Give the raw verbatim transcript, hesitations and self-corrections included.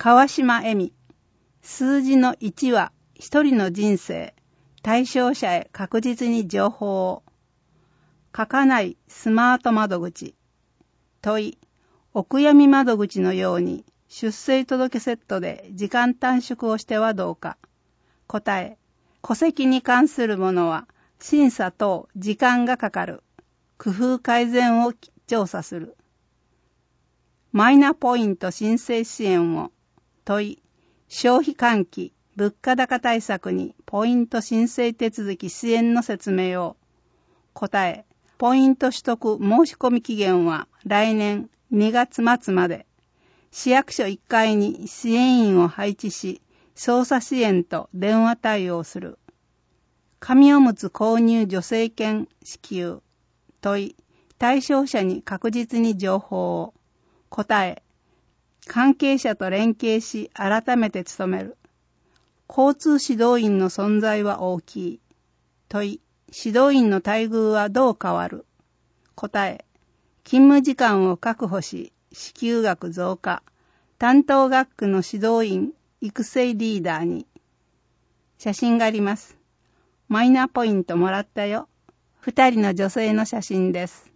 川島恵美。数字のいちは一人の人生。対象者へ確実に情報を。書かないスマート窓口。問い。お悔やみ窓口のように出生届セットで時間短縮をしてはどうか。答え。戸籍に関するものは審査等時間がかかる。工夫改善を調査する。マイナポイント申請支援を。問い。消費喚起、物価高対策にポイント申請手続き支援の説明を。答え。ポイント取得申し込み期限は来年にがつ末まで。市役所いっかいに支援員を配置し、操作支援と電話対応する。紙おむつ購入助成金支給。問い。対象者に確実に情報を。答え。関係者と連携し改めて努める。交通指導員の存在は大きい。問い。指導員の待遇はどう変わる。答え。勤務時間を確保し、支給額増加。担当学区の指導員育成リーダーに。写真があります。マイナポイントもらったよ。二人の女性の写真です。